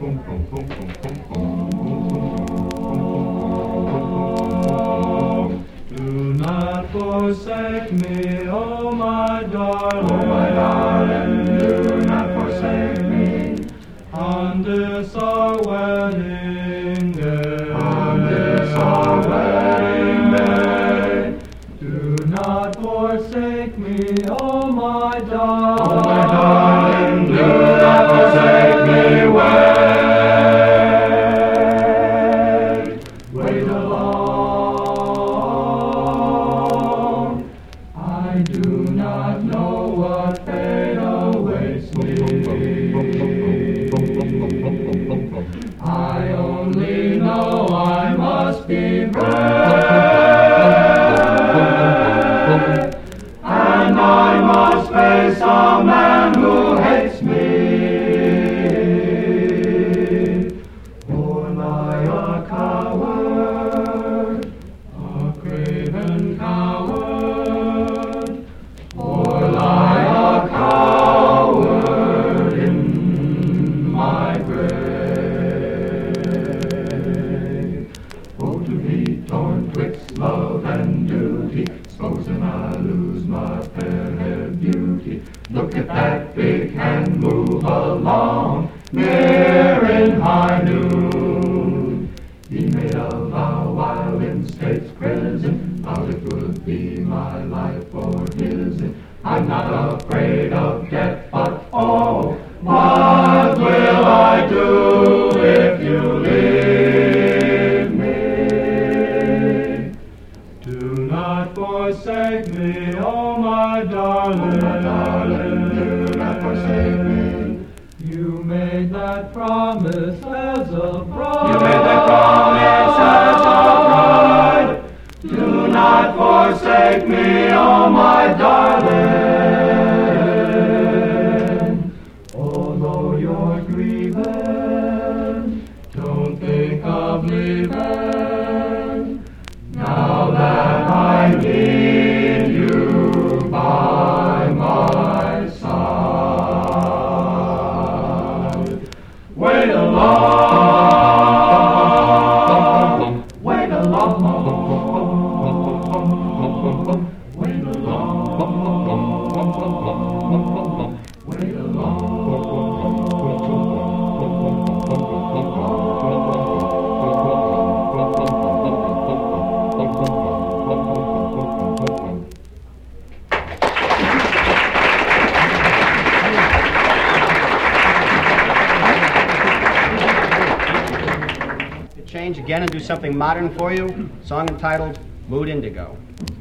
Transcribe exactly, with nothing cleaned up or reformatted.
Do not forsake me, oh my darling. Oh my darling, do not forsake me. On this our wedding day. On this our wedding day. Do not forsake me, oh my darling. Oh my darling, do not forsake me. Wait, wait alone. I do not know what fate awaits me. I only know I must be brave, and I must face a man who hates me. Or lie a coward, a craven coward, or lie a coward in my grave. Oh, to be torn twixt love and duty, supposing I lose my fair-haired beauty. Look at that big hand move along, near in high noon. He made a vow while in state's prison, vowed it would be my life for his. I'm not afraid of death, but oh, what will I do if you leave me? Do not forsake me, oh my darling. Oh my darling, do not forsake me. You made that promise as a bride. You made that promise as a bride. Do not forsake me, oh my darling. Although you're grieving, don't think of leaving. Now that I need you by my side. Wait along, wait along, wait along, wait along. Change again and do something modern for you. Song entitled Mood Indigo.